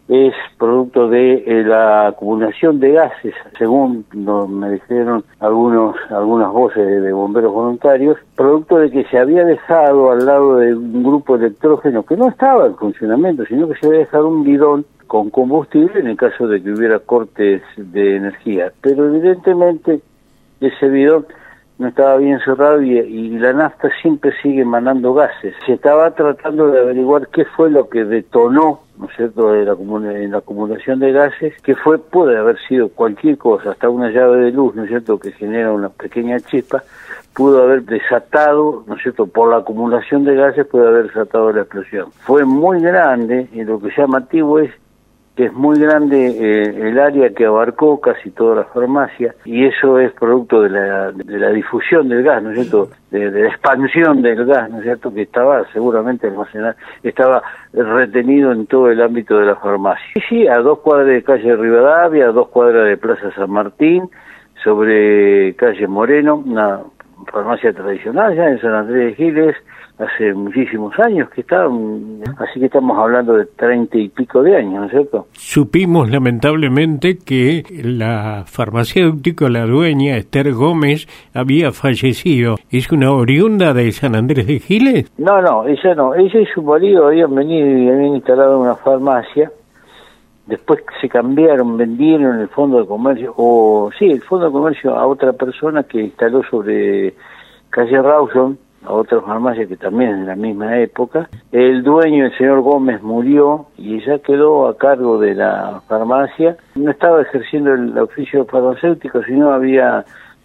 es producto de la acumulación de gases, según me dijeron algunas voces de bomberos voluntarios, producto de que se había dejado al lado de un grupo electrógeno que no estaba en funcionamiento, sino que se había dejado un bidón con combustible en el caso de que hubiera cortes de energía. Pero evidentemente ese bidón no estaba bien cerrado y la nafta siempre sigue emanando gases. Se estaba tratando de averiguar qué fue lo que detonó, ¿no es cierto?, en la acumulación de gases, que puede haber sido cualquier cosa, hasta una llave de luz, ¿no es cierto?, que genera una pequeña chispa, pudo haber desatado, ¿no es cierto?, por la acumulación de gases puede haber desatado la explosión. Fue muy grande, y lo que llamativo es que es muy grande el área que abarcó casi toda la farmacia, y eso es producto de la difusión del gas, ¿no es cierto?, de la expansión del gas, ¿no es cierto?, que estaba seguramente almacenado, estaba retenido en todo el ámbito de la farmacia. Y sí, a 2 cuadras de calle Rivadavia, a 2 cuadras de Plaza San Martín, sobre calle Moreno, una farmacia tradicional ya en San Andrés de Giles, hace muchísimos años que está, así que estamos hablando de 30 y pico de años, ¿no es cierto? Supimos lamentablemente que la farmacéutica, la dueña, Esther Gómez, había fallecido. ¿Es una oriunda de San Andrés de Giles? No, ella y su marido habían venido y habían instalado una farmacia, después se cambiaron, vendieron el fondo de comercio, el fondo de comercio a otra persona que instaló sobre calle Rawson, a otra farmacia que también es de la misma época. El dueño, el señor Gómez, murió y ella quedó a cargo de la farmacia. No estaba ejerciendo el oficio farmacéutico, sino había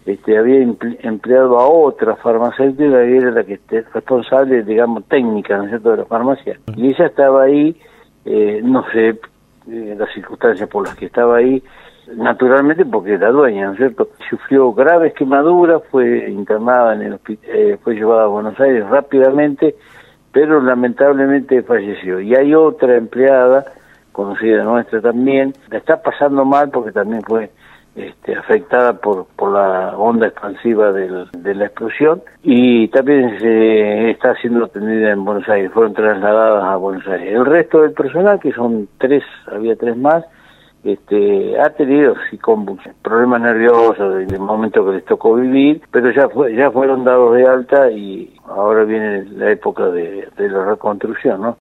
empleado a otra farmacéutica que era la que responsable, digamos, técnica, ¿no es cierto?, de la farmacia. Y ella estaba ahí, no sé las circunstancias por las que estaba ahí, naturalmente porque era dueña, ¿no es cierto? Sufrió graves quemaduras, fue internada en el hospital, fue llevada a Buenos Aires rápidamente, pero lamentablemente falleció. Y hay otra empleada, conocida nuestra también, la está pasando mal porque también fue afectada por la onda expansiva de la explosión, y también se está siendo atendida en Buenos Aires, fueron trasladadas a Buenos Aires. El resto del personal, que son 3, había 3 más, ha tenido problemas nerviosos en el momento que les tocó vivir, pero ya fueron dados de alta y ahora viene la época de la reconstrucción, ¿no?